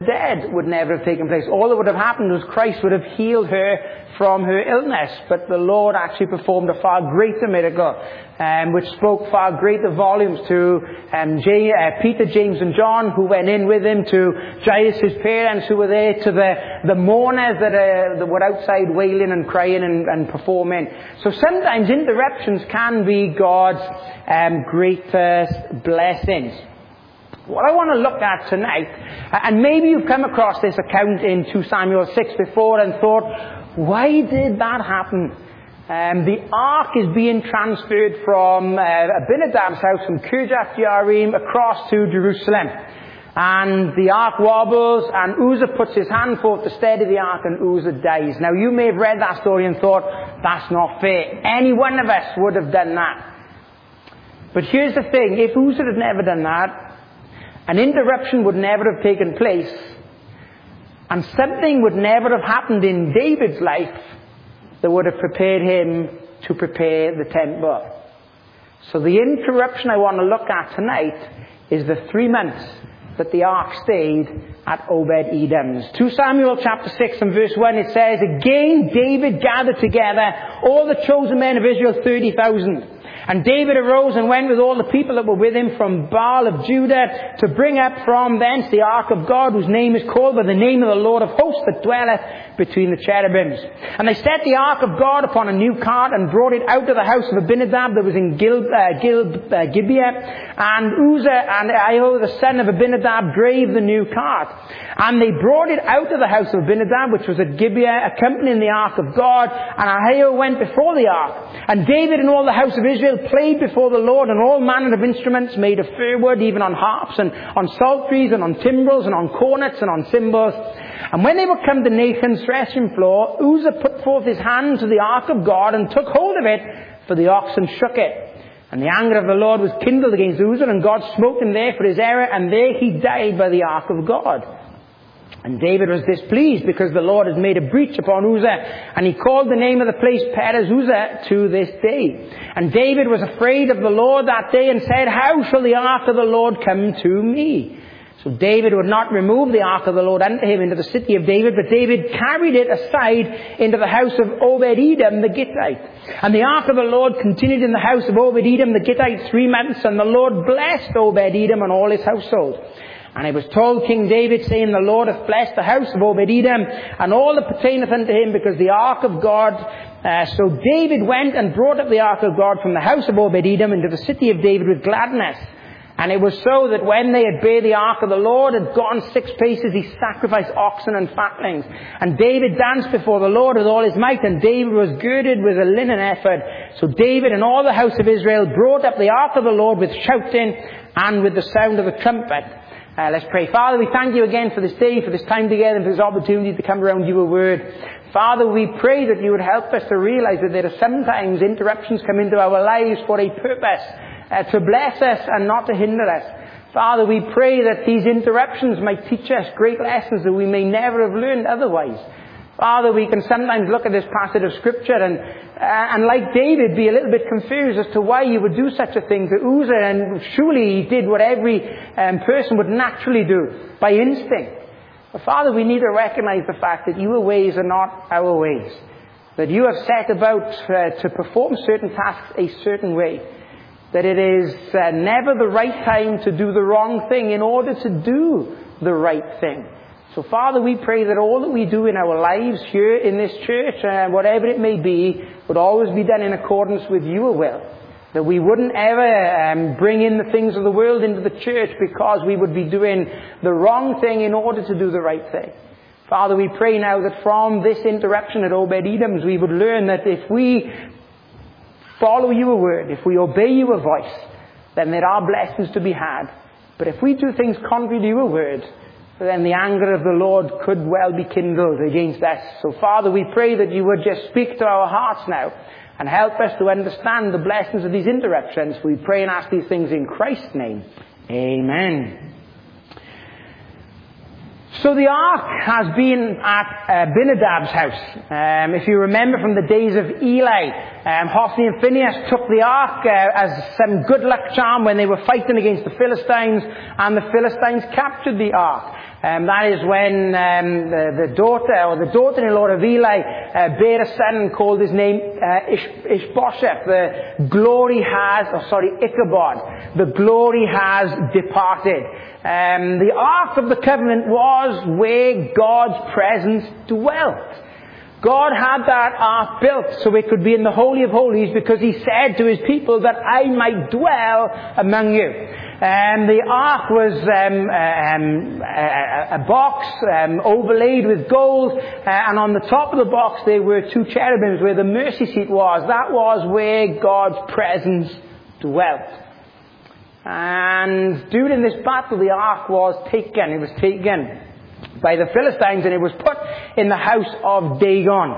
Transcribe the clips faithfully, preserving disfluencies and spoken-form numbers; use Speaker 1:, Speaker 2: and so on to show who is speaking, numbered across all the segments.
Speaker 1: dead would never have taken place. All that would have happened was Christ would have healed her from her illness. But the Lord actually performed a far greater miracle, um, which spoke far greater volumes to um, J- uh, Peter, James and John, who went in with him, to Jairus' parents who were there, to the, the mourners that, uh, that were outside wailing and crying and, and performing. So sometimes interruptions can be God's um, greatest blessings. What I want to look at tonight, and maybe you've come across this account in Second Samuel six before and thought, why did that happen? Um, the ark is being transferred from uh, Abinadab's house from Kirjath Jearim across to Jerusalem. And the ark wobbles, and Uzzah puts his hand forth to steady the ark, and Uzzah dies. Now you may have read that story and thought, that's not fair. Any one of us would have done that. But here's the thing, if Uzzah had never done that, an interruption would never have taken place, and something would never have happened in David's life that would have prepared him to prepare the temple. So the interruption I want to look at tonight is the three months that the ark stayed at Obed-Edom's. Second Samuel chapter six and verse one, it says, Again David gathered together all the chosen men of Israel, thirty thousand. And David arose and went with all the people that were with him from Baal of Judah to bring up from thence the ark of God, whose name is called by the name of the Lord of hosts, that dwelleth between the cherubims. And they set the ark of God upon a new cart and brought it out of the house of Abinadab that was in Gil, uh, Gil, uh, Gibeah. And Uzzah and Ahio, the son of Abinadab, drave the new cart. And they brought it out of the house of Abinadab, which was at Gibeah, accompanying the ark of God. And Ahio went before the ark. And David and all the house of Israel played before the Lord on all manner of instruments made of fir wood, even on harps and on psalteries and on timbrels and on cornets and on cymbals. And when they were come to Nathan's threshing floor, Uzzah put forth his hand to the ark of God and took hold of it, for the oxen shook it. And the anger of the Lord was kindled against Uzzah, and God smote him there for his error, and there he died by the ark of God. And David was displeased because the Lord had made a breach upon Uzzah, and he called the name of the place Perez Uzzah to this day. And David was afraid of the Lord that day and said, How shall the ark of the Lord come to me? So David would not remove the ark of the Lord unto him into the city of David, but David carried it aside into the house of Obed-Edom the Gittite. And the ark of the Lord continued in the house of Obed-Edom the Gittite three months, and the Lord blessed Obed-Edom and all his household. And it was told King David, saying, The Lord hath blessed the house of Obed-Edom, and all that pertaineth unto him, because the ark of God. Uh, so David went and brought up the ark of God from the house of Obed-Edom into the city of David with gladness. And it was so that when they had bare the ark of the Lord, had gone six paces, he sacrificed oxen and fatlings. And David danced before the Lord with all his might, and David was girded with a linen ephod. So David and all the house of Israel brought up the ark of the Lord with shouting and with the sound of the trumpet. Uh, let's pray. Father, we thank you again for this day, for this time together, and for this opportunity to come around your word. Father, we pray that you would help us to realize that there are sometimes interruptions come into our lives for a purpose, uh, to bless us and not to hinder us. Father, we pray that these interruptions might teach us great lessons that we may never have learned otherwise. Father, we can sometimes look at this passage of Scripture and, uh, and like David, be a little bit confused as to why you would do such a thing to Uzzah, and surely he did what every um, person would naturally do, by instinct. But Father, we need to recognize the fact that your ways are not our ways. That you have set about uh, to perform certain tasks a certain way. That it is uh, never the right time to do the wrong thing in order to do the right thing. So Father, we pray that all that we do in our lives here in this church, uh, whatever it may be, would always be done in accordance with your will. That we wouldn't ever um, bring in the things of the world into the church because we would be doing the wrong thing in order to do the right thing. Father, we pray now that from this interruption at Obed-Edom's, we would learn that if we follow your word, if we obey your voice, then there are blessings to be had. But if we do things contrary to your word, then the anger of the Lord could well be kindled against us. So Father, we pray that you would just speak to our hearts now and help us to understand the blessings of these interruptions. We pray and ask these things in Christ's name. Amen. So the ark has been at uh, Abinadab's house. Um, if you remember from the days of Eli, um, Hophni and Phinehas took the ark uh, as some good luck charm when they were fighting against the Philistines, and the Philistines captured the ark. Um, that is when um, the, the daughter, or the daughter-in-law of Eli, uh, bare a son and called his name uh, Ish- Ishbosheth. The glory has, oh sorry, Ichabod. The glory has departed. Um, the Ark of the Covenant was where God's presence dwelt. God had that ark built so it could be in the Holy of Holies, because He said to His people that I might dwell among you. And the ark was um, um, a, a box um, overlaid with gold, uh, and on the top of the box there were two cherubims where the mercy seat was. That was where God's presence dwelt. And during this battle, the ark was taken. It was taken by the Philistines, and it was put in the house of Dagon.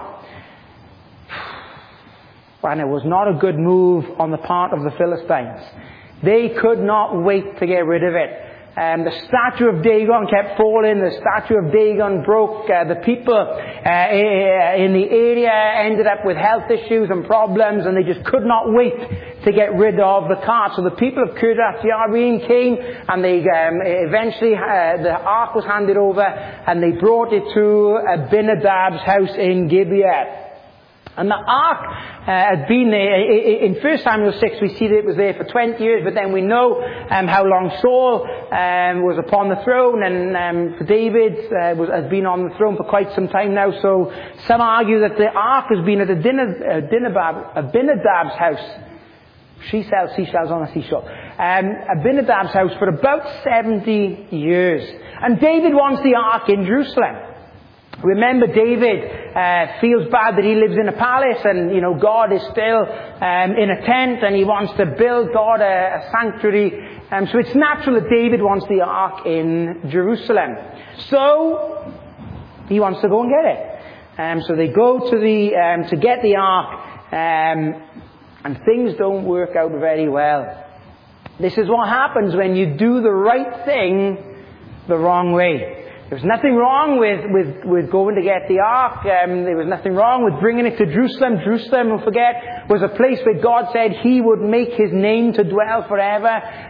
Speaker 1: And it was not a good move on the part of the Philistines. They could not wait to get rid of it. Um, the statue of Dagon kept falling. The statue of Dagon broke. Uh, the people uh, in the area ended up with health issues and problems, and they just could not wait to get rid of the cart. So the people of Kirjath Jearim came, and they um, eventually uh, the ark was handed over, and they brought it to Abinadab's house in Gibeah. And the ark uh, had been there. In First Samuel six, we see that it was there for twenty years, but then we know um, how long Saul um, was upon the throne, and um, for David uh, was, has been on the throne for quite some time now. So some argue that the ark has been at Abinadab, Abinadab's house. She sells seashells on a seashore. Um, Abinadab's house for about seventy years. And David wants the ark in Jerusalem. Remember, David uh, feels bad that he lives in a palace, and, you know, God is still um, in a tent, and he wants to build God a, a sanctuary. Um, so it's natural that David wants the ark in Jerusalem. So he wants to go and get it. Um, so they go to the um, to get the ark, um, and things don't work out very well. This is what happens when you do the right thing the wrong way. There was nothing wrong with, with, with going to get the ark. Um, there was nothing wrong with bringing it to Jerusalem. Jerusalem, don't forget, was a place where God said He would make His name to dwell forever.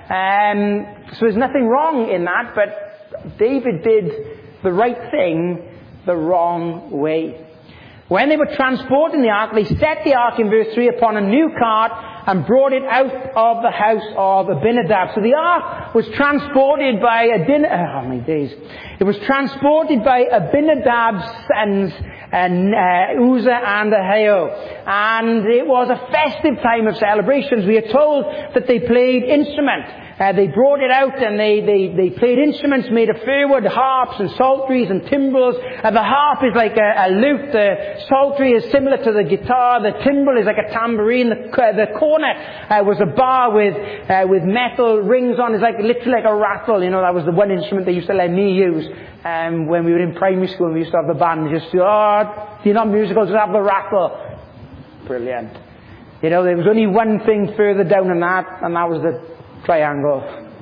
Speaker 1: Um, so there's nothing wrong in that, but David did the right thing the wrong way. When they were transporting the ark, they set the ark in verse three upon a new cart and brought it out of the house of Abinadab. So the ark was transported by Adin- oh my days. It was transported by Abinadab's sons, and uh, Uzzah and Ahio. And it was a festive time of celebrations. We are told that they played instruments. Uh, they brought it out, and they, they, they played instruments made of firwood, harps and psalteries and timbrels. Uh, the harp is like a, a lute. The psaltery is similar to the guitar. The timbrel is like a tambourine. The, uh, the cornet uh, was a bar with uh, with metal rings on. It's like literally like a rattle. You know, that was the one instrument they used to let me use um, when we were in primary school. And we used to have the band. We just, oh, you're not musical, just have the rattle. Brilliant. You know, there was only one thing further down than that, and that was the triangle.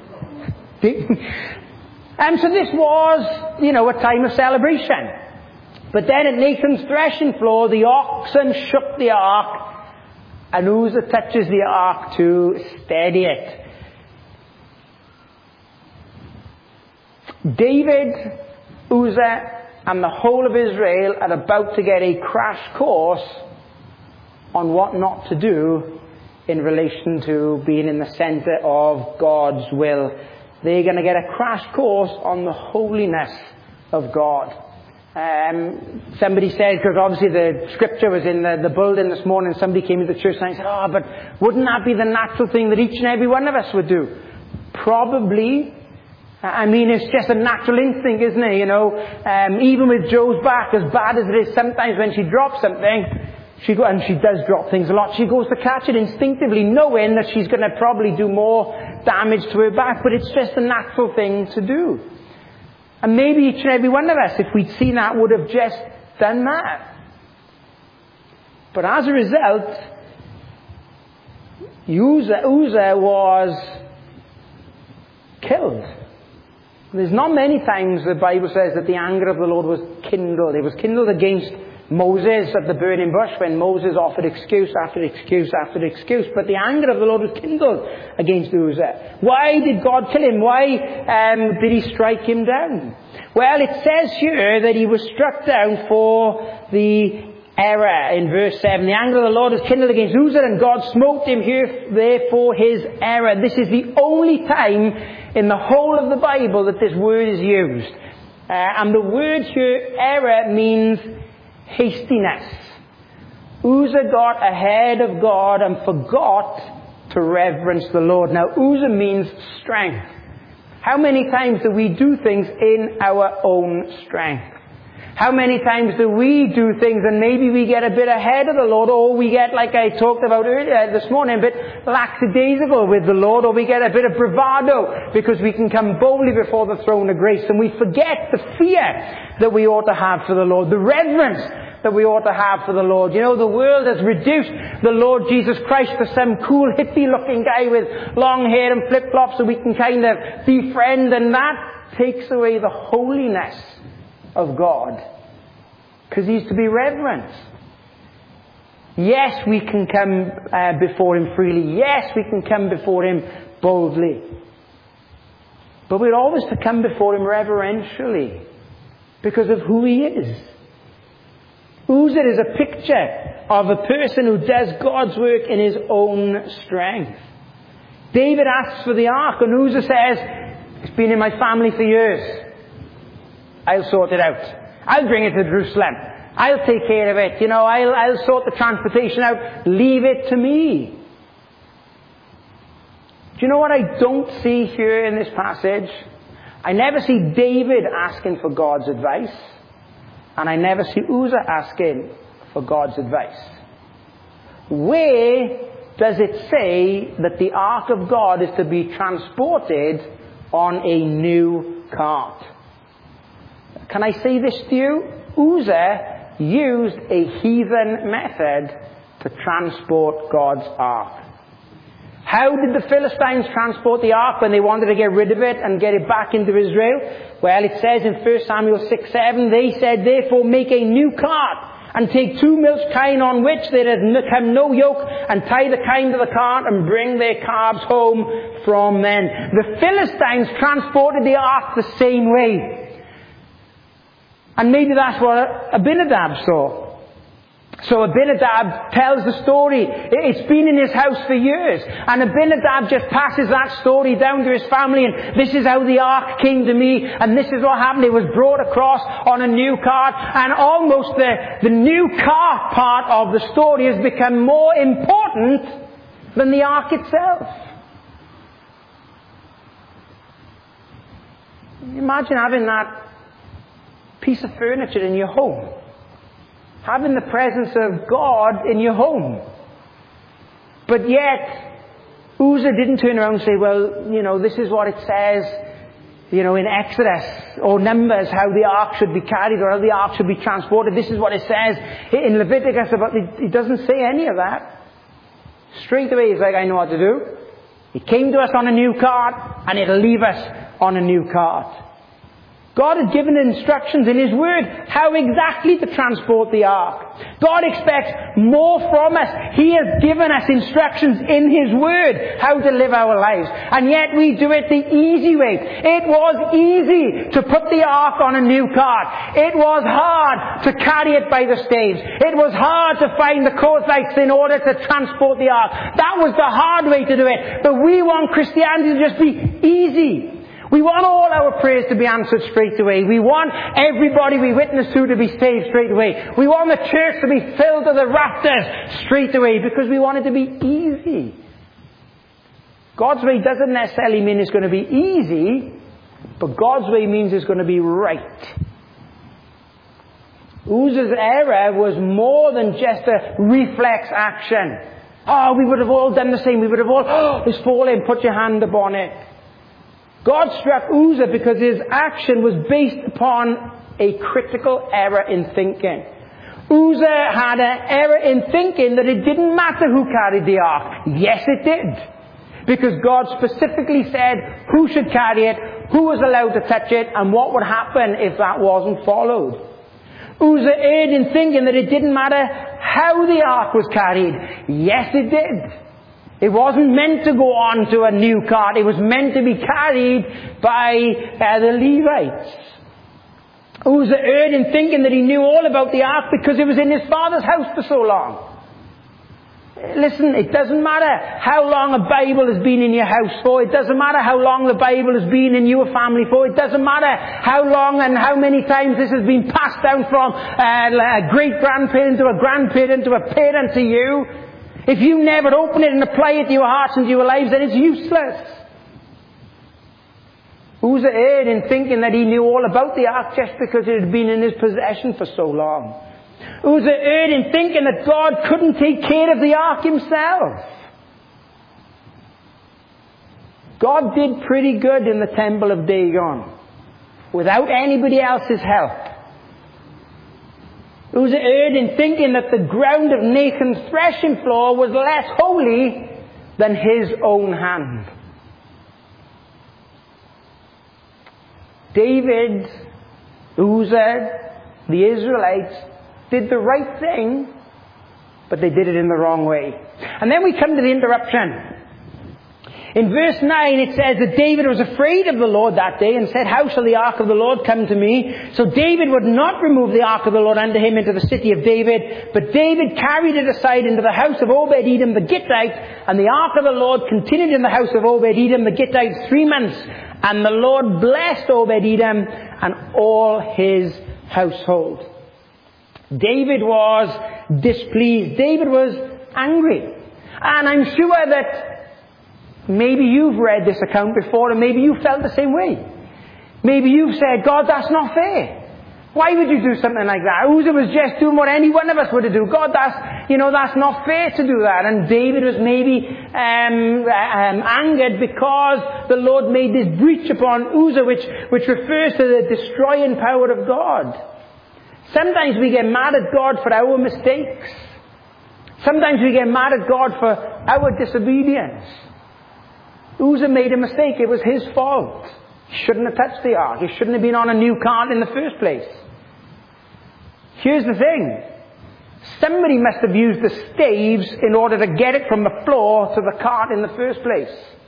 Speaker 1: And so this was, you know, a time of celebration. But then at Nathan's threshing floor, the oxen shook the ark, and Uzzah touches the ark to steady it. David, Uzzah, and the whole of Israel are about to get a crash course on what not to do in relation to being in the center of God's will. They're going to get a crash course on the holiness of God. Um, somebody said, because obviously the scripture was in the, the building this morning, somebody came into the church and said, oh, but wouldn't that be the natural thing that each and every one of us would do? Probably. I mean, it's just a natural instinct, isn't it? You know, um, even with Joe's back, as bad as it is, sometimes when she drops something, She go, and she does drop things a lot. She goes to catch it instinctively, knowing that she's going to probably do more damage to her back. But it's just a natural thing to do. And maybe each and every one of us, if we'd seen that, would have just done that. But as a result, Uzzah, Uzzah was killed. There's not many times the Bible says that the anger of the Lord was kindled. It was kindled against Moses at the burning bush when Moses offered excuse after excuse after excuse. But the anger of the Lord was kindled against Uzzah. Why did God kill him? Why um, did he strike him down? Well, it says here that he was struck down for the error in verse seven. The anger of the Lord was kindled against Uzzah, and God smote him here therefore his error. This is the only time in the whole of the Bible that this word is used. Uh, and the word here, error, means hastiness. Uzzah got ahead of God and forgot to reverence the Lord. Now, Uzzah means strength. How many times do we do things in our own strength? How many times do we do things and maybe we get a bit ahead of the Lord, or we get, like I talked about earlier this morning, a bit lackadaisical with the Lord, or we get a bit of bravado because we can come boldly before the throne of grace and we forget the fear that we ought to have for the Lord, the reverence that we ought to have for the Lord. You know, the world has reduced the Lord Jesus Christ to some cool hippie-looking guy with long hair and flip-flops so we can kind of befriend, and that takes away the holiness of God, because he's to be reverenced. Yes, we can come uh, before him freely. Yes, we can come before him boldly. But we're always to come before him reverentially because of who he is. Uzzah is a picture of a person who does God's work in his own strength. David asks for the ark, and Uzzah says, it's been in my family for years. I'll sort it out. I'll bring it to Jerusalem. I'll take care of it. You know, I'll, I'll sort the transportation out. Leave it to me. Do you know what I don't see here in this passage? I never see David asking for God's advice. And I never see Uzzah asking for God's advice. Where does it say that the ark of God is to be transported on a new cart? Can I say this to you? Uzzah used a heathen method to transport God's ark. How did the Philistines transport the ark when they wanted to get rid of it and get it back into Israel? Well, it says in First Samuel six seven, they said, therefore make a new cart and take two milch kine on which there has come no yoke, and tie the kine to the cart and bring their calves home from them. The Philistines transported the ark the same way. And maybe that's what Abinadab saw. So Abinadab tells the story. It's been in his house for years. And Abinadab just passes that story down to his family. And this is how the ark came to me. And this is what happened. It was brought across on a new cart. And almost the, the new cart part of the story has become more important than the ark itself. Imagine having that piece of furniture in your home. Having the presence of God in your home. But yet, Uzzah didn't turn around and say, well, you know, this is what it says, you know, in Exodus or Numbers, how the ark should be carried or how the ark should be transported. This is what it says in Leviticus about it. It doesn't say any of that. Straight away, he's like, I know what to do. It came to us on a new cart, and it'll leave us on a new cart. God had given instructions in his word how exactly to transport the ark. God expects more from us. He has given us instructions in his word how to live our lives. And yet we do it the easy way. It was easy to put the ark on a new cart. It was hard to carry it by the staves. It was hard to find the Kohathites in order to transport the ark. That was the hard way to do it. But we want Christianity to just be easy. We want all our prayers to be answered straight away. We want everybody we witness to to be saved straight away. We want the church to be filled to the rafters straight away because we want it to be easy. God's way doesn't necessarily mean it's going to be easy, but God's way means it's going to be right. Uzzah's error was more than just a reflex action. Oh, we would have all done the same. We would have all, oh, it's fallen, put your hand upon it. God struck Uzzah because his action was based upon a critical error in thinking. Uzzah had an error in thinking that it didn't matter who carried the ark. Yes, it did. Because God specifically said who should carry it, who was allowed to touch it, and what would happen if that wasn't followed. Uzzah erred in thinking that it didn't matter how the ark was carried. Yes, it did. It wasn't meant to go on to a new cart. It was meant to be carried by uh, the Levites. Uzzah erred in thinking that he knew all about the ark because it was in his father's house for so long. Listen, it doesn't matter how long a Bible has been in your house for. It doesn't matter how long the Bible has been in your family for. It doesn't matter how long and how many times this has been passed down from uh, a great-grandparent to a grandparent to a parent to you. If you never open it and apply it to your hearts and to your lives, then it's useless. Uzzah erred in thinking that he knew all about the ark just because it had been in his possession for so long. Uzzah erred in thinking that God couldn't take care of the ark himself. God did pretty good in the temple of Dagon without anybody else's help. Uzzah erred in thinking that the ground of Nathan's threshing floor was less holy than his own hand. David, Uzzah, the Israelites did the right thing, but they did it in the wrong way. And then we come to the interruption. In verse nine it says that David was afraid of the Lord that day and said, "How shall the ark of the Lord come to me?" So David would not remove the ark of the Lord unto him into the city of David, but David carried it aside into the house of Obed-Edom the Gittite, and the ark of the Lord continued in the house of Obed-Edom the Gittite three months. And the Lord blessed Obed-Edom and all his household. David was displeased. David was angry. And I'm sure that maybe you've read this account before and maybe you felt the same way. Maybe you've said, "God, that's not fair. Why would you do something like that? Uzzah was just doing what any one of us would do. God, that's, you know, that's not fair to do that." And David was maybe um, um, angered because the Lord made this breach upon Uzzah, which, which refers to the destroying power of God. Sometimes we get mad at God for our mistakes. Sometimes we get mad at God for our disobedience. Uzzah made a mistake. It was his fault. He shouldn't have touched the ark. He shouldn't have been on a new cart in the first place. Here's the thing. Somebody must have used the staves in order to get it from the floor to the cart in the first place.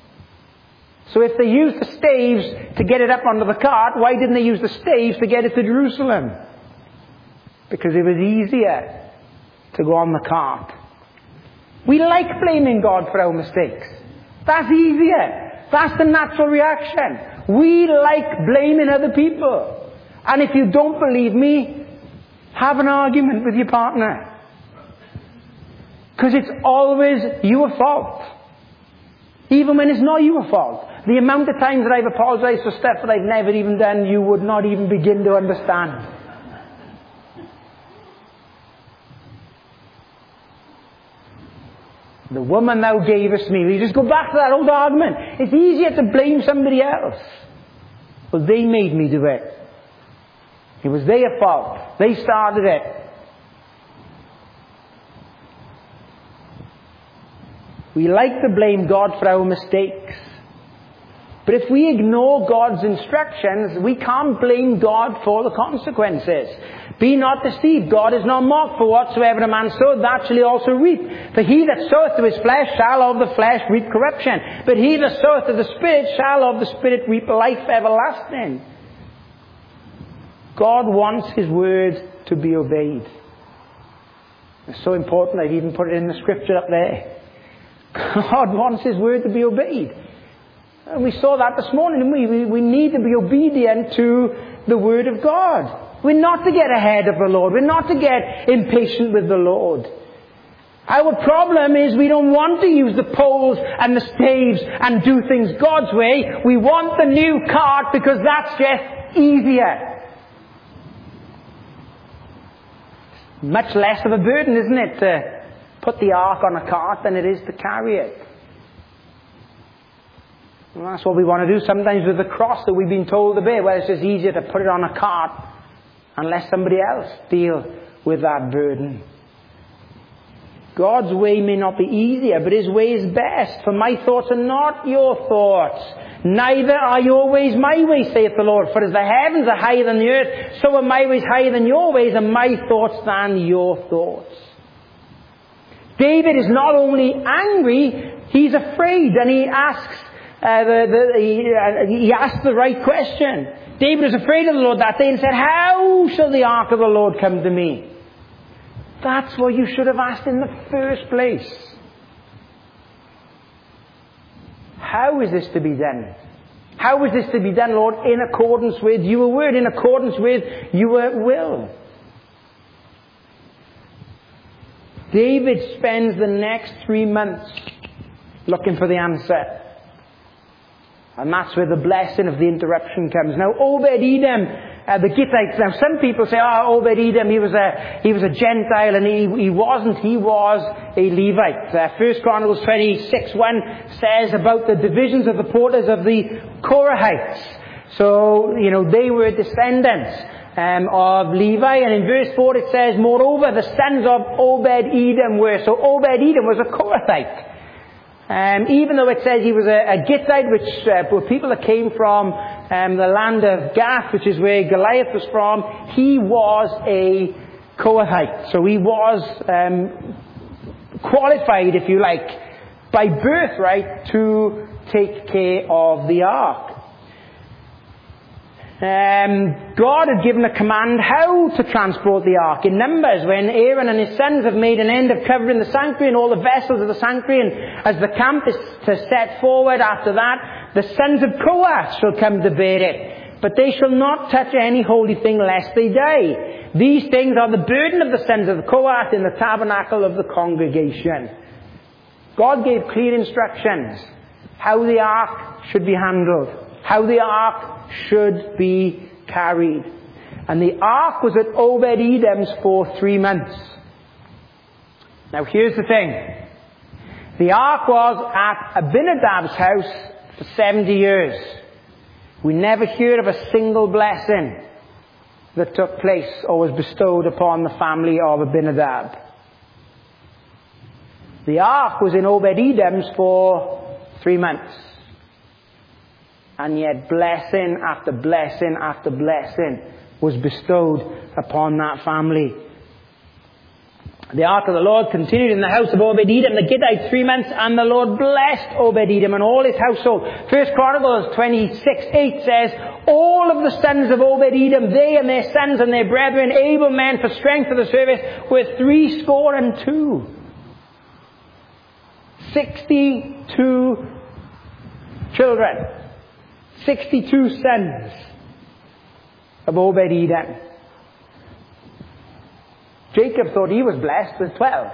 Speaker 1: So if they used the staves to get it up onto the cart, why didn't they use the staves to get it to Jerusalem? Because it was easier to go on the cart. We like blaming God for our mistakes. That's easier. That's the natural reaction. We like blaming other people. And if you don't believe me, have an argument with your partner. Because it's always your fault. Even when it's not your fault. The amount of times that I've apologized for stuff that I've never even done, you would not even begin to understand. The woman thou gavest me. We just go back to that old argument. It's easier to blame somebody else. Well, they made me do it. It was their fault. They started it. We like to blame God for our mistakes. But if we ignore God's instructions, we can't blame God for the consequences. Be not deceived. God is not mocked. For whatsoever a man soweth, that shall he also reap. For he that soweth to his flesh shall of the flesh reap corruption. But he that soweth to the Spirit shall of the Spirit reap life everlasting. God wants his word to be obeyed. It's so important I've even put it in the scripture up there. God wants his word to be obeyed. And we saw that this morning, didn't we? we? We need to be obedient to the word of God. We're not to get ahead of the Lord. We're not to get impatient with the Lord. Our problem is we don't want to use the poles and the staves and do things God's way. We want the new cart because that's just easier. Much less of a burden, isn't it, to put the ark on a cart than it is to carry it. And that's what we want to do sometimes with the cross that we've been told to bear. Well, it's just easier to put it on a cart and let somebody else deal with that burden. God's way may not be easier, but His way is best. For my thoughts are not your thoughts, neither are your ways my ways, saith the Lord. For as the heavens are higher than the earth, so are my ways higher than your ways, and my thoughts than your thoughts. David is not only angry, he's afraid, and he asks uh, the, the, he, uh, he asks the right question. David was afraid of the Lord that day and said, how shall the ark of the Lord come to me? That's what you should have asked in the first place. How is this to be done? How is this to be done, Lord? In accordance with your word, in accordance with your will. David spends the next three months looking for the answer. And that's where the blessing of the interruption comes. Now, Obed-Edom, uh, the Gittites. Now, some people say, oh, Obed-Edom, he was a, he was a Gentile, and he, he wasn't. He was a Levite. Uh, First Chronicles twenty-six one says about the divisions of the porters of the Korahites. So, you know, they were descendants um, of Levi. And in verse four it says, moreover, the sons of Obed-Edom were. So Obed-Edom was a Korathite. Um, even though it says he was a, a Gittite, which uh, were people that came from um, the land of Gath, which is where Goliath was from, he was a Kohathite. So he was um, qualified, if you like, by birthright to take care of the ark. Um, God had given a command how to transport the ark. In Numbers, when Aaron and his sons have made an end of covering the sanctuary and all the vessels of the sanctuary, and as the camp is to set forward after that, the sons of Kohath shall come to bear it. But they shall not touch any holy thing lest they die. These things are the burden of the sons of Kohath in the tabernacle of the congregation. God gave clear instructions how the ark should be handled, how the ark should be carried. And the ark was at Obed-Edom's for three months. Now here's the thing. The ark was at Abinadab's house for seventy years. We never hear of a single blessing that took place or was bestowed upon the family of Abinadab. The ark was in Obed-Edom's for three months. And yet blessing after blessing after blessing was bestowed upon that family. The ark of the Lord continued in the house of Obed-Edom the Gittite three months, and the Lord blessed Obed-Edom and all his household. First Chronicles twenty-six eight says, all of the sons of Obed-Edom, they and their sons and their brethren, able men for strength for the service, were three score and two. Sixty-two children. Sixty-two sons of Obed-Edom. Jacob thought he was blessed with twelve.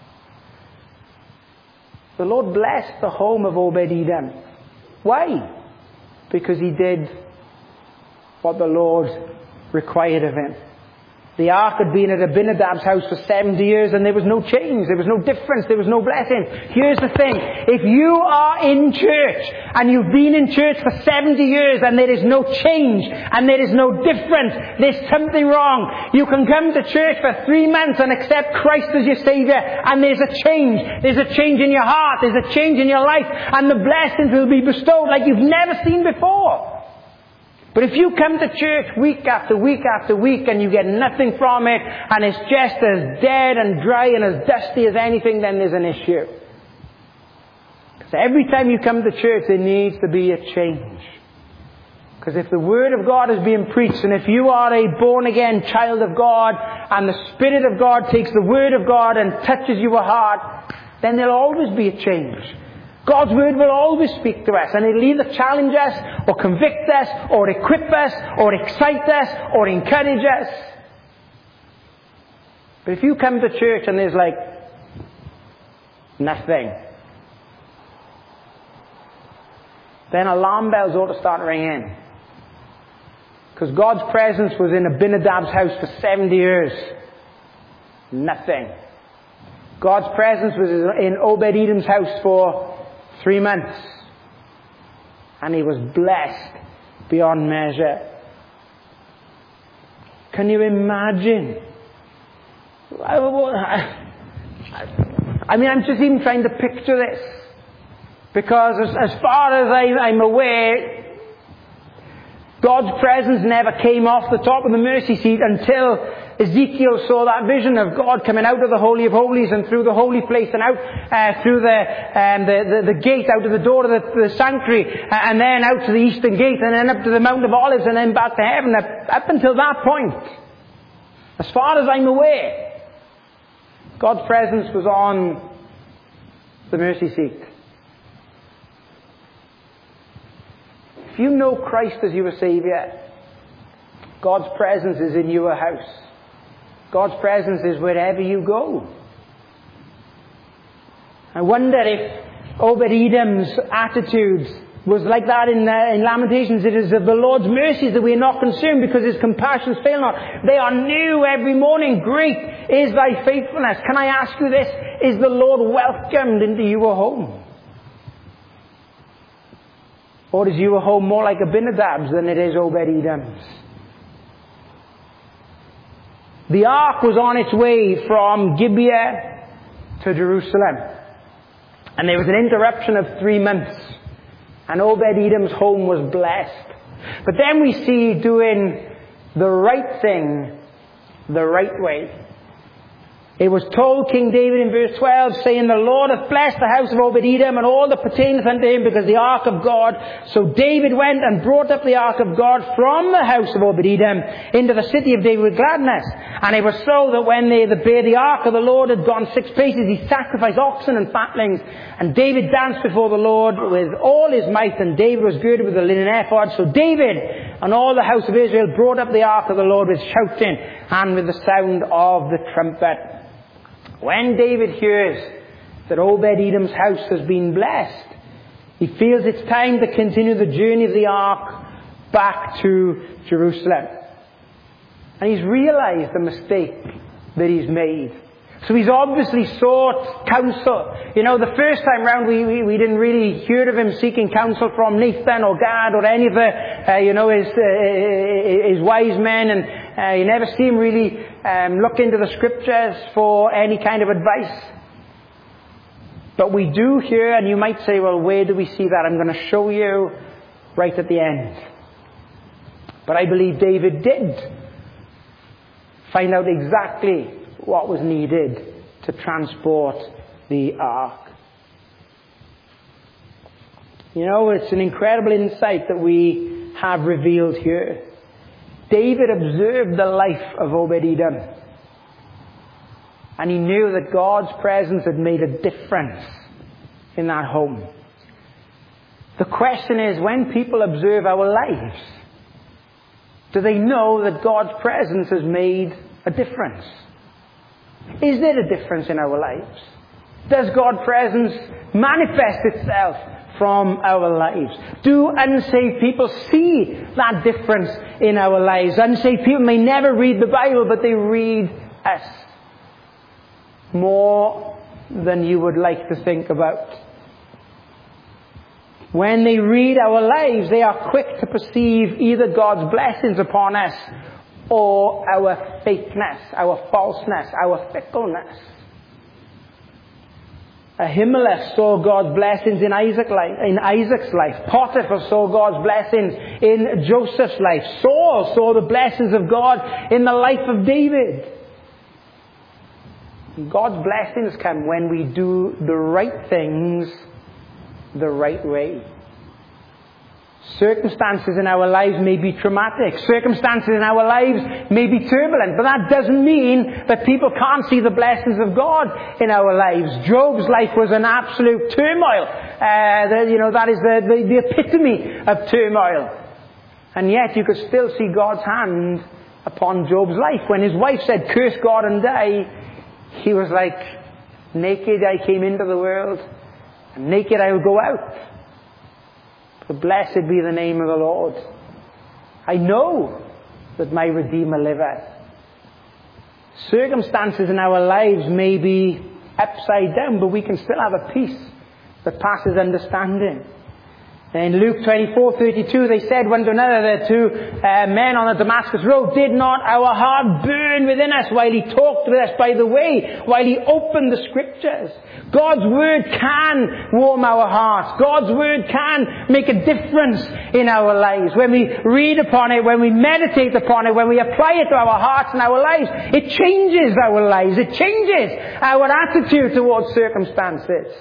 Speaker 1: The Lord blessed the home of Obed-Edom. Why? Because he did what the Lord required of him. The ark had been at Abinadab's house for seventy years and there was no change, there was no difference, there was no blessing. Here's the thing, if you are in church and you've been in church for seventy years and there is no change and there is no difference, there's something wrong. You can come to church for three months and accept Christ as your Saviour, and there's a change. There's a change in your heart, there's a change in your life, and the blessings will be bestowed like you've never seen before. But if you come to church week after week after week and you get nothing from it, and it's just as dead and dry and as dusty as anything, then there's an issue. Because every time you come to church, there needs to be a change. Because if the Word of God is being preached, and if you are a born-again child of God, and the Spirit of God takes the Word of God and touches your heart, then there'll always be a change. God's Word will always speak to us, and it'll either challenge us, or convict us, or equip us, or excite us, or encourage us. But if you come to church and there's like nothing, then alarm bells ought to start ringing. Because God's presence was in Abinadab's house for seventy years. Nothing. God's presence was in Obed-Edom's house for three months. And he was blessed beyond measure. Can you imagine? I mean, I'm just even trying to picture this. Because as, as far as I, I'm aware, God's presence never came off the top of the mercy seat until Ezekiel saw that vision of God coming out of the Holy of Holies and through the holy place and out uh, through the, um, the, the the gate, out of the door of the, the sanctuary, uh, and then out to the eastern gate, and then up to the Mount of Olives, and then back to heaven. Up, up until that point, as far as I'm aware, God's presence was on the mercy seat. If you know Christ as your Saviour, God's presence is in your house. God's presence is wherever you go. I wonder if Obed-Edom's attitude was like that in, uh, in Lamentations. It is of the Lord's mercies that we are not consumed, because his compassions fail not. They are new every morning. Great is thy faithfulness. Can I ask you this? Is the Lord welcomed into your home? Or is your home more like Abinadab's than it is Obed-Edom's? The ark was on its way from Gibeah to Jerusalem. And there was an interruption of three months. And Obed-Edom's home was blessed. But then we see doing the right thing the right way. It was told King David in verse twelve, saying, the Lord hath blessed the house of Obed-Edom and all that pertaineth unto him, because the ark of God. So David went and brought up the ark of God from the house of Obed-Edom into the city of David with gladness. And it was so that when they that bare the ark of the Lord had gone six paces, he sacrificed oxen and fatlings. And David danced before the Lord with all his might, and David was girded with a linen ephod. So David and all the house of Israel brought up the ark of the Lord with shouting and with the sound of the trumpet. When David hears that Obed-Edom's house has been blessed, he feels it's time to continue the journey of the ark back to Jerusalem. And he's realized the mistake that he's made. So he's obviously sought counsel. You know, the first time round we, we, we didn't really hear of him seeking counsel from Nathan or Gad or any of the, uh, you know, his, uh, his wise men, and uh, you never see him really um, look into the scriptures for any kind of advice. But we do hear, and you might say, well, where do we see that? I'm going to show you right at the end. But I believe David did find out exactly what was needed to transport the ark. You know, it's an incredible insight that we have revealed here. David observed the life of Obed-Edom, and he knew that God's presence had made a difference in that home. The question is, when people observe our lives, do they know that God's presence has made a difference? Is there a difference in our lives? Does God's presence manifest itself from our lives? Do unsaved people see that difference in our lives? Unsaved people may never read the Bible, but they read us more than you would like to think about. When they read our lives, they are quick to perceive either God's blessings upon us or our fakeness, our falseness, our fickleness. Ahimelech saw God's blessings in Isaac's life, in Isaac's life. Potiphar saw God's blessings in Joseph's life. Saul saw the blessings of God in the life of David. God's blessings come when we do the right things the right way. Circumstances in our lives may be traumatic. Circumstances in our lives may be turbulent. But that doesn't mean that people can't see the blessings of God in our lives. Job's life was an absolute turmoil. Uh, the, you know, that is the, the, the epitome of turmoil. And yet you could still see God's hand upon Job's life. When his wife said, curse God and die, he was like, naked I came into the world, and naked I will go out. But blessed be the name of the Lord. I know that my Redeemer liveth. Circumstances in our lives may be upside down, but we can still have a peace that passes understanding. In Luke twenty-four thirty-two, they said one to another, the two uh, men on the Damascus road, did not our heart burn within us while he talked with us by the way, while he opened the scriptures? God's word can warm our hearts. God's word can make a difference in our lives. When we read upon it, when we meditate upon it, when we apply it to our hearts and our lives, it changes our lives. It changes our attitude towards circumstances.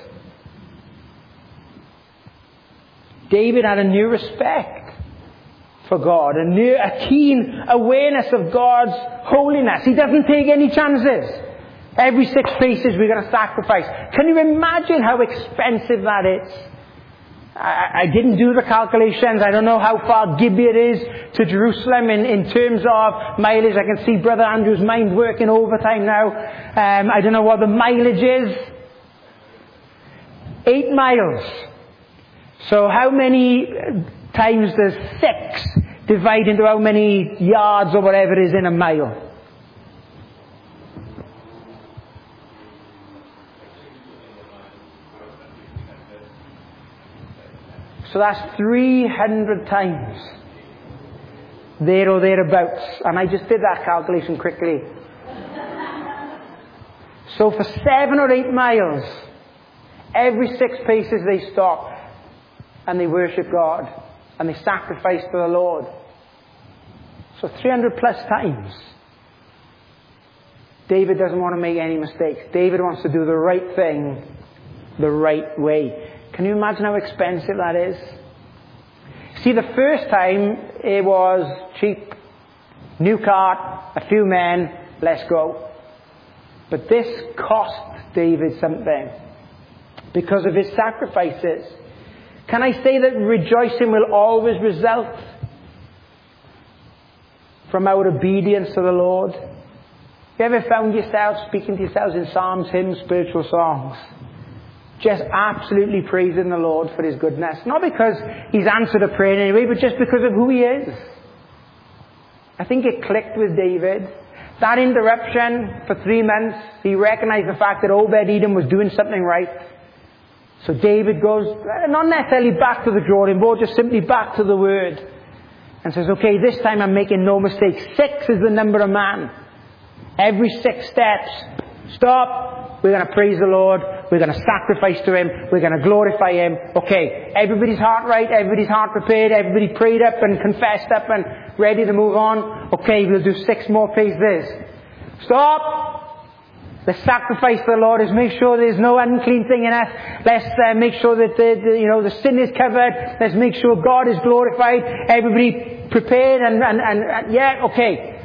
Speaker 1: David had a new respect for God, a new, a keen awareness of God's holiness. He doesn't take any chances. Every six paces we're going to sacrifice. Can you imagine how expensive that is? I, I didn't do the calculations. I don't know how far Gibeah is to Jerusalem in, in terms of mileage. I can see Brother Andrew's mind working overtime now. Um, I don't know what the mileage is. Eight miles. So how many times does six divide into how many yards or whatever it is in a mile? So that's three hundred times. There or thereabouts. And I just did that calculation quickly. So for seven or eight miles, every six paces they stop. And they worship God. And they sacrifice to the Lord. So three hundred plus times. David doesn't want to make any mistakes. David wants to do the right thing the right way. Can you imagine how expensive that is? See, the first time it was cheap. New cart, a few men, let's go. But this cost David something. Because of his sacrifices. Can I say that rejoicing will always result from our obedience to the Lord? Have you ever found yourself speaking to yourselves in psalms, hymns, spiritual songs? Just absolutely praising the Lord for His goodness. Not because He's answered a prayer anyway, but just because of who He is. I think it clicked with David. That interruption for three months, he recognized the fact that Obed-Edom was doing something right. So David goes, not necessarily back to the drawing board, just simply back to the Word. And says, okay, this time I'm making no mistakes. Six is the number of man. Every six steps, stop. We're going to praise the Lord. We're going to sacrifice to Him. We're going to glorify Him. Okay, everybody's heart right. Everybody's heart prepared. Everybody prayed up and confessed up and ready to move on. Okay, we'll do six more paces. Stop. The sacrifice to the Lord is make sure there's no unclean thing in us. Let's uh, make sure that the, the, you know, the sin is covered. Let's make sure God is glorified. Everybody prepared and, and, and, and yeah, okay.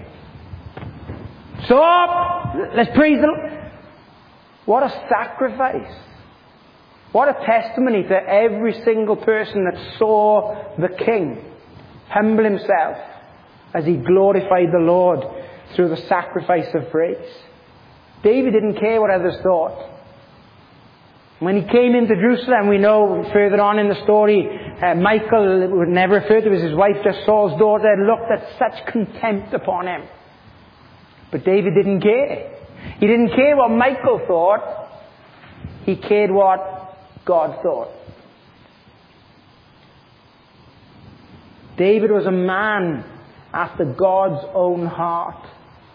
Speaker 1: Stop. Let's praise the Lord. What a sacrifice. What a testimony to every single person that saw the King humble himself as he glorified the Lord through the sacrifice of praise. David didn't care what others thought. When he came into Jerusalem, we know further on in the story, uh, Michal, would never refer to as his wife, just Saul's daughter, looked at such contempt upon him. But David didn't care. He didn't care what Michal thought. He cared what God thought. David was a man after God's own heart.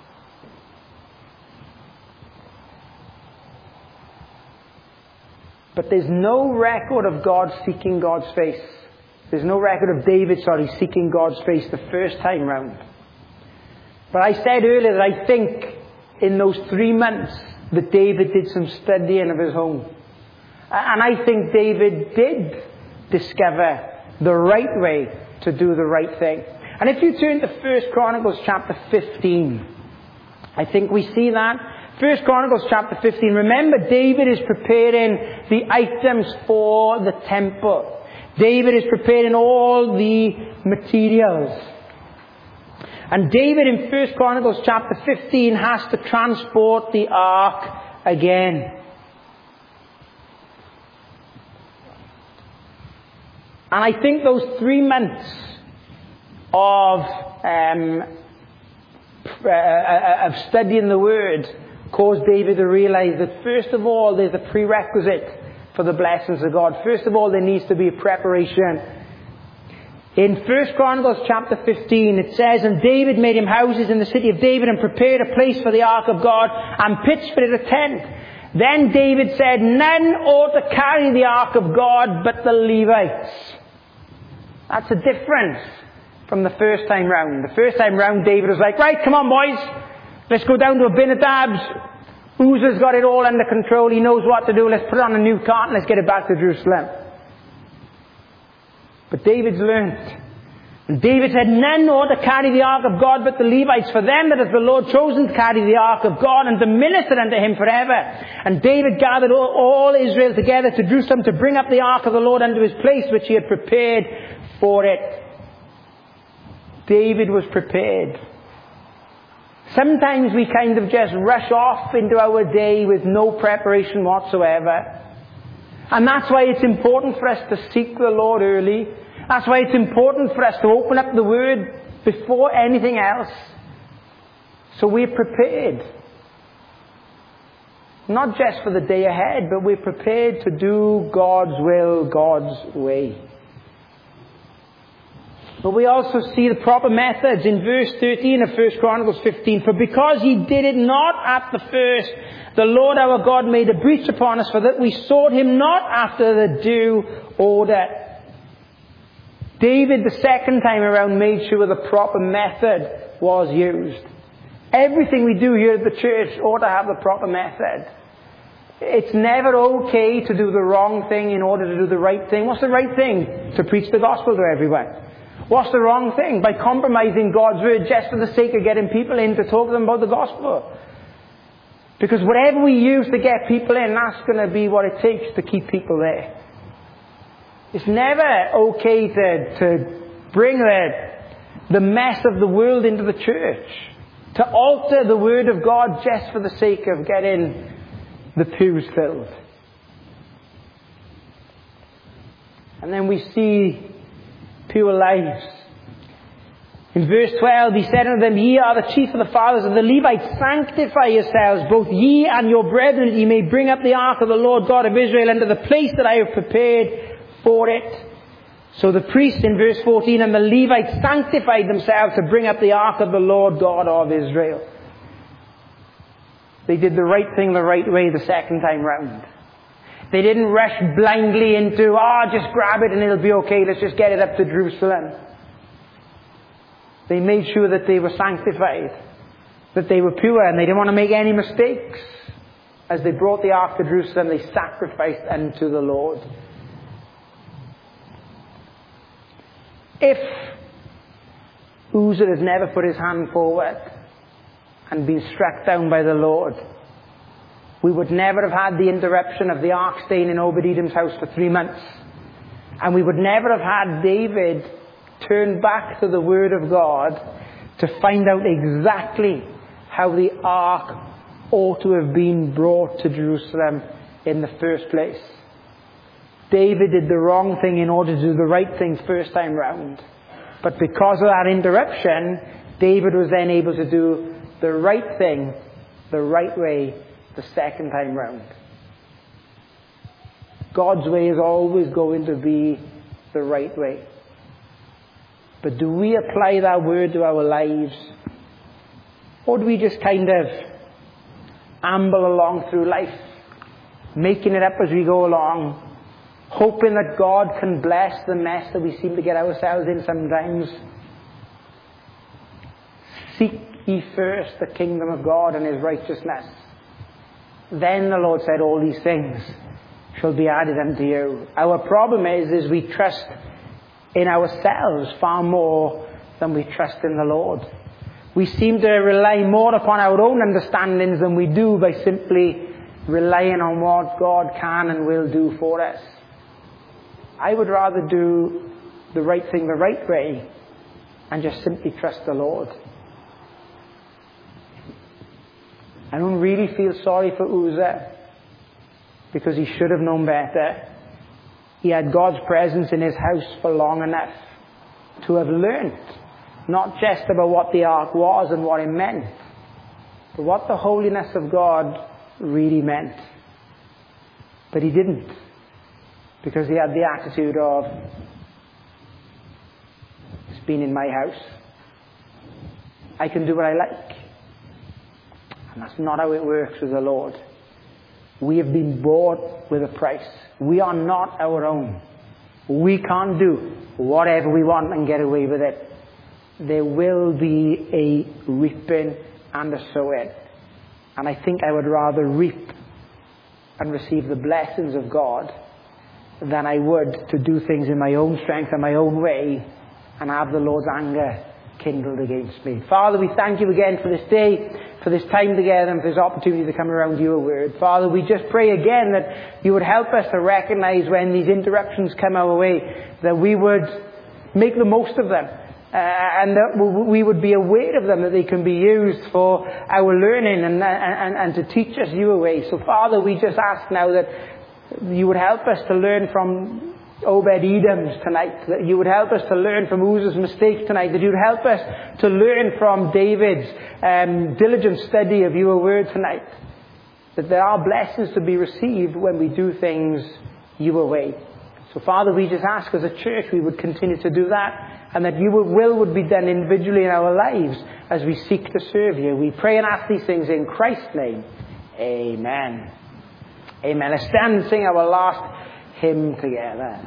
Speaker 1: But there's no record of God seeking God's face. There's no record of David, sorry, seeking God's face the first time round. But I said earlier that I think in those three months that David did some studying of his own. And I think David did discover the right way to do the right thing. And if you turn to First Chronicles chapter fifteen, I think we see that. First Chronicles chapter fifteen. Remember, David is preparing the items for the temple. David is preparing all the materials. And David in First Chronicles chapter fifteen has to transport the ark again. And I think those three months of um, uh, of studying the Word caused David to realize that first of all there's a prerequisite for the blessings of God. First of all there needs to be a preparation In First Chronicles chapter fifteen, it says, "And David made him houses in the city of David and prepared a place for the ark of God and pitched for it a tent. Then David said, none ought to carry the ark of God but the Levites." That's a difference from the first time round. The first time round, David was like, "Right, come on boys, let's go down to Abinadab's. Uzzah's got it all under control. He knows what to do. Let's put on a new cart and let's get it back to Jerusalem." But David's learnt. And David said, "None ought to carry the ark of God but the Levites, for them that has the Lord chosen to carry the ark of God and to minister unto him forever." And David gathered all, all Israel together to Jerusalem to bring up the ark of the Lord unto his place which he had prepared for it. David was prepared. Sometimes we kind of just rush off into our day with no preparation whatsoever. And that's why it's important for us to seek the Lord early. That's why it's important for us to open up the Word before anything else, so we're prepared. Not just for the day ahead, but we're prepared to do God's will, God's way. But we also see the proper methods in verse thirteen of First Chronicles fifteen. "For because ye did it not at the first, the Lord our God made a breach upon us, for that we sought him not after the due order." David, the second time around, made sure the proper method was used. Everything we do here at the church ought to have the proper method. It's never okay to do the wrong thing in order to do the right thing. What's the right thing? To preach the gospel to everyone. What's the wrong thing? By compromising God's word just for the sake of getting people in to talk to them about the gospel. Because whatever we use to get people in, that's going to be what it takes to keep people there. It's never okay to, to bring the, the mess of the world into the church. To alter the word of God just for the sake of getting the pews filled. And then we see pure lives. In verse twelve, he said unto them, "Ye are the chief of the fathers of the Levites. Sanctify yourselves, both ye and your brethren, that ye may bring up the ark of the Lord God of Israel unto the place that I have prepared for it." So the priests in verse fourteen and the Levites sanctified themselves to bring up the ark of the Lord God of Israel. They did the right thing the right way the second time round. They didn't rush blindly into, ah, oh, just grab it and it'll be okay, let's just get it up to Jerusalem. They made sure that they were sanctified, that they were pure, and they didn't want to make any mistakes. As they brought the ark to Jerusalem, they sacrificed unto the Lord. If Uzzah had never put his hand forward and been struck down by the Lord, we would never have had the interruption of the ark staying in Obed-Edom's house for three months. And we would never have had David turn back to the Word of God to find out exactly how the ark ought to have been brought to Jerusalem in the first place. David did the wrong thing in order to do the right thing first time round. But because of that interruption, David was then able to do the right thing the right way the second time round. God's way is always going to be the right way. But do we apply that word to our lives? Or do we just kind of amble along through life, making it up as we go along, hoping that God can bless the mess that we seem to get ourselves in sometimes? Seek ye first the kingdom of God and his righteousness. Then the Lord said, all these things shall be added unto you. Our problem is, is we trust in ourselves far more than we trust in the Lord. We seem to rely more upon our own understandings than we do by simply relying on what God can and will do for us. I would rather do the right thing the right way and just simply trust the Lord. I don't really feel sorry for Uzzah, because he should have known better. He had God's presence in his house for long enough to have learnt not just about what the ark was and what it meant, but what the holiness of God really meant. But he didn't, because he had the attitude of, been in my house. I can do what I like. And that's not how it works with the Lord. We have been bought with a price. We are not our own. We can't do whatever we want and get away with it. There will be a reaping and a sowing. And I think I would rather reap and receive the blessings of God than I would to do things in my own strength and my own way and have the Lord's anger kindled against me. Father, we thank you again for this day, for this time together, and for this opportunity to come around your word. Father, we just pray again that you would help us to recognize when these interruptions come our way, that we would make the most of them, uh, and that we would be aware of them, that they can be used for our learning and, and, and to teach us your way. So Father, we just ask now that you would help us to learn from Obed-Edom's tonight, that you would help us to learn from Uzzah's mistakes tonight, that you would help us to learn from David's um, diligent study of your word tonight, that there are blessings to be received when we do things your way. So Father, we just ask as a church we would continue to do that, and that your will would be done individually in our lives as we seek to serve you. We pray and ask these things in Christ's name. Amen. Amen. Let's stand and sing our last hymn together.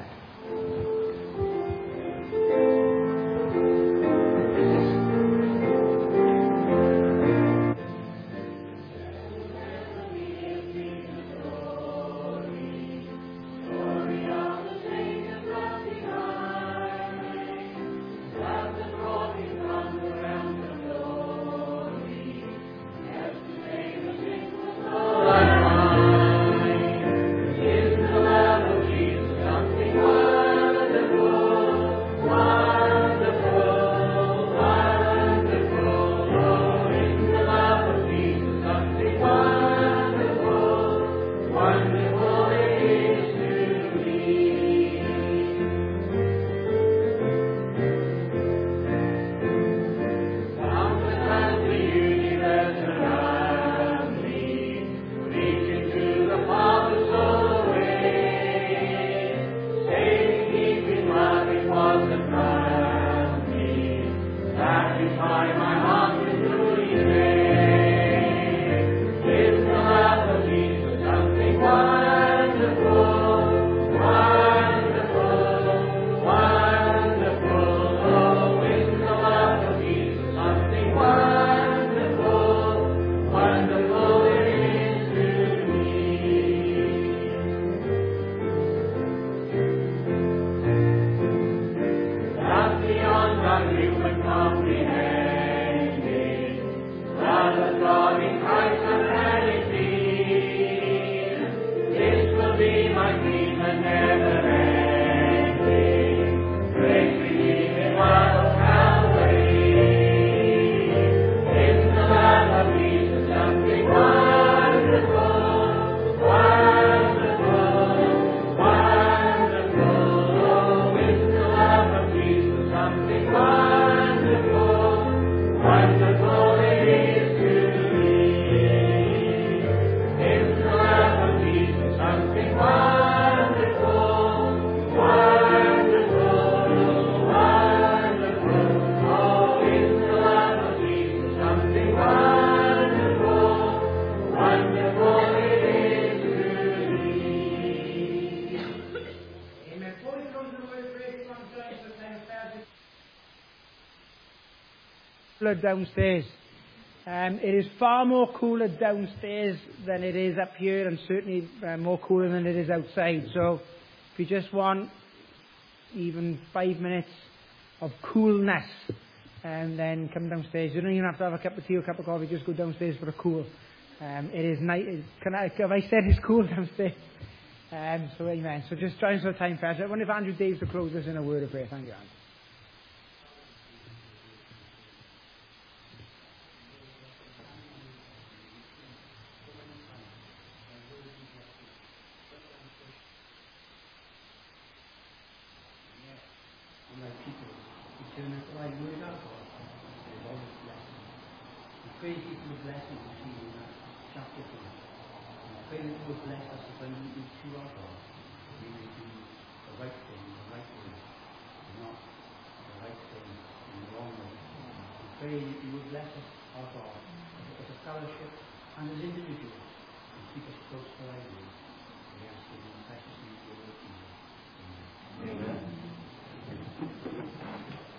Speaker 1: Downstairs. Um, it is far more cooler downstairs than it is up here, and certainly uh, more cooler than it is outside. So if you just want even five minutes of coolness, and then come downstairs. You don't even have to have a cup of tea or a cup of coffee, just go downstairs for a cool. Um, it is nice. Can I, have I said it's cool downstairs? Um, so amen. So just trying some time first. I wonder if Andrew Daves to close us in a word of prayer. Thank you, Andrew.
Speaker 2: Praise you for the blessings we see in that chapter two. Pray that you will bless us abundantly to our God. We may do the right thing, the right way, not the right thing and the wrong way. We pray that you would bless us, our God, as a fellowship and as individuals, and keep us close to our you. We ask in the precious name of your Lord Jesus. Amen. Amen.